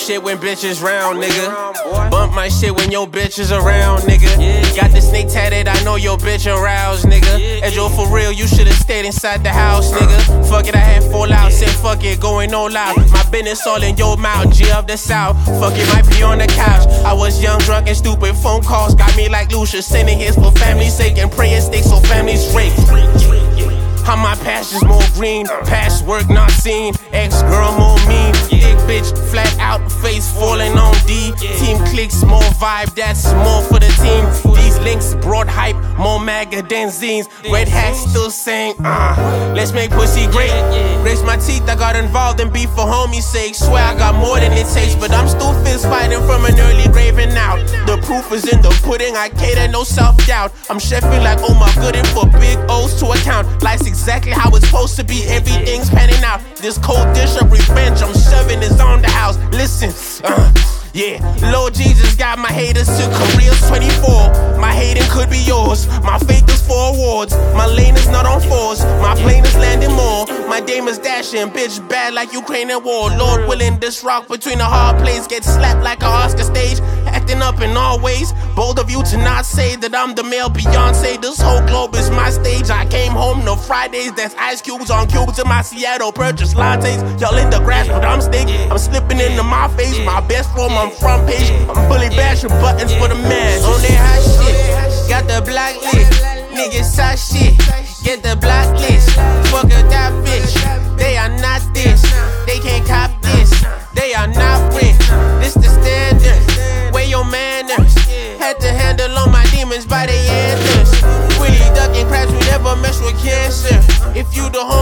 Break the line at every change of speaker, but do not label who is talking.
shit when bitches round, nigga. Bump my shit when your bitch is around, nigga. Got the snake tatted, I know your bitch aroused, nigga. And yo, for real, you should've stayed inside the house, nigga. Fuck it, I had full out, said fuck it, going all out. My business all in your mouth, G of the South. Fuck it, might be on the couch. I was young, drunk, and stupid. Phone calls got me like Lucia, sending hits for family's sake and praying stakes so families rake. How my passion's more green, past work not seen, ex-girl more mean, big bitch flat out, face falling on D. Team clicks, more vibe, that's more for the team. These links brought hype, more magazines. Red hats still saying, let's make pussy great. Raise my teeth, I got involved in beef for homie's sake. Swear I got more than it takes, but I'm still fist fighting from an early grave and out. The proof is in the pudding, I cater, no self-doubt. I'm chefing like Omar Gooding for big O's to account. Life's exactly how it's supposed to be, everything's panning out. This cold dish of revenge I'm shoving is on the house. Listen, yeah, Lord Jesus got my haters to careers 24. My hating could be yours, my fate is for awards. My lane is not on fours, my plane is landing more. My dame is dashing, bitch bad like Ukrainian war. Lord willing, this rock between the hard plays get slapped like a Oscar stage. Acting up in all ways, bold of you to not say that I'm the male Beyonce. This whole globe is my stage. I came home no Fridays, that's ice cubes on cubes in my Seattle purchase lattes. Y'all in the grass, but I'm stick. I'm slipping into my face, my best form on front page. I'm fully bashing buttons for the man. On that hot shit, got the blacklist. Niggas hot shit, get the blacklist. Fuck a that bitch, they are not this. They can't cop this, they are not rich. This the standard, weigh your manners. Had to handle all my demons by the answers. Really ducking crabs, we never mess with cancer. If you the home